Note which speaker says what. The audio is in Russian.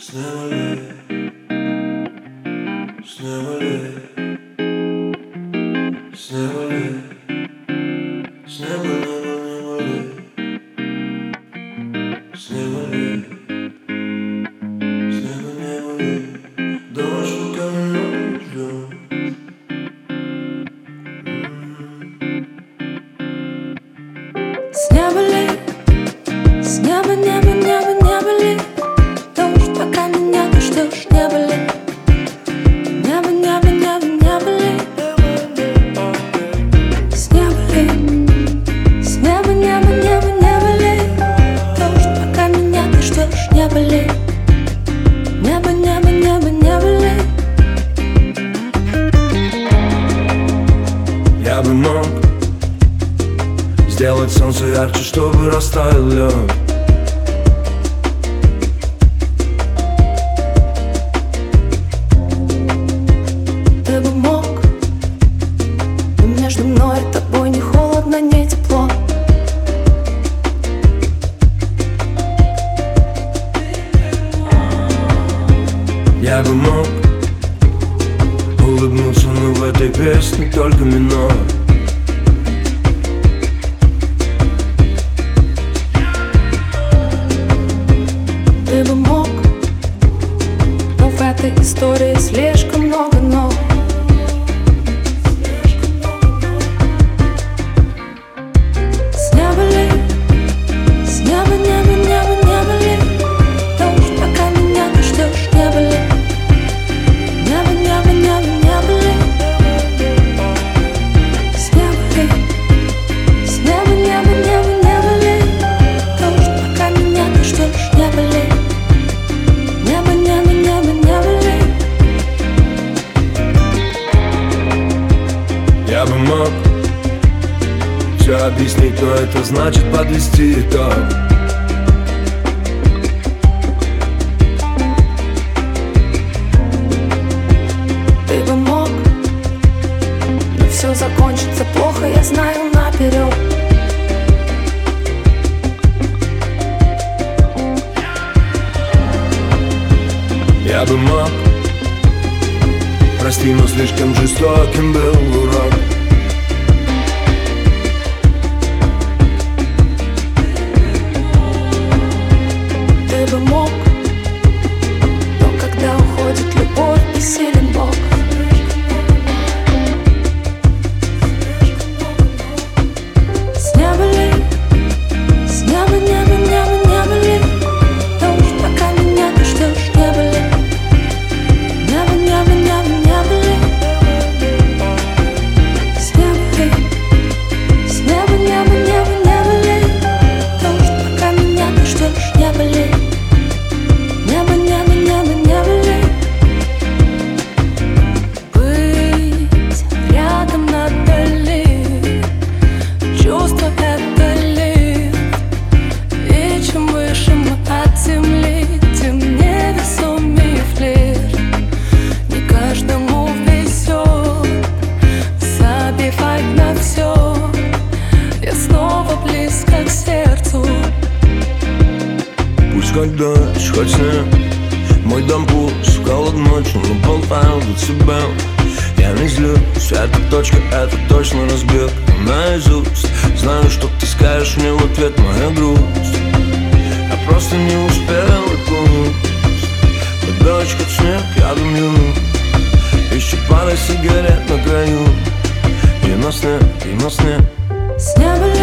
Speaker 1: С неба ли, с неба ли, с неба ли, с неба, неба ли, с неба ли, с неба, неба ли, дождь руками ждет.
Speaker 2: С неба ли, с неба, неба, неба, неба ли, дождь, пока меня ты ждешь, неба ли, небо, небо, небо, неба ли, с неба ли, с неба, небо, небо, неба ли, дождь, пока меня ты ждешь, неба ли, небо, небо, небо, неба ли.
Speaker 1: Я бы мог сделать солнце ярче, чтобы растаял лед.
Speaker 2: Ты бы мог, но между мной и тобой не холодно, не тепло.
Speaker 1: Я бы мог улыбнуться, но в этой песне только минор.
Speaker 2: Ты бы мог, но в этой истории слишком много «но». С неба ли, с неба, неба, неба, неба ли, дождь, пока меня ты ждешь, неба ли, небо, небо, небо, неба ли, с неба ли, с неба, небо, небо, неба ли, дождь, пока меня ты ждешь, неба ли. Небо, небо, небо, небо ли.
Speaker 1: Я бы мог все объяснить, но это значит подвести итог.
Speaker 2: Ты бы мог, но все закончится плохо, я знаю наперед.
Speaker 1: Я бы мог, прости, но слишком жестоким был урок.
Speaker 2: Ты бы мог, но когда уходит любовь, бессилен Бог. С неба ли, с неба, небо, небо, небо ли, дождь, пока меня ты ждешь, неба ли, небо, небо, небо, небо ли, с неба ли, с неба, небо, небо, небо ли, дождь, пока меня ты ждешь, неба ли, небо, небо, небо, небо ли. Быть рядом надали, чувство это лифт, и чем выше мы от земли, тем невесомее флирт. Не каждому везет забивать на все. Я снова близко к сердцу.
Speaker 1: Пусть хоть дождь, хоть снег, мой дом пуст, холод ночью, но болтаю до тебя. Я не злюсь, эта точка, это точно разбег наизусть. Знаю, что ты скажешь мне в ответ, моя грусть. Я просто не успел окунуть. Хоть дождь, хоть снег, я дымлю. Еще пара сигарет на краю. И на сне, и на сне.
Speaker 2: С неба ли,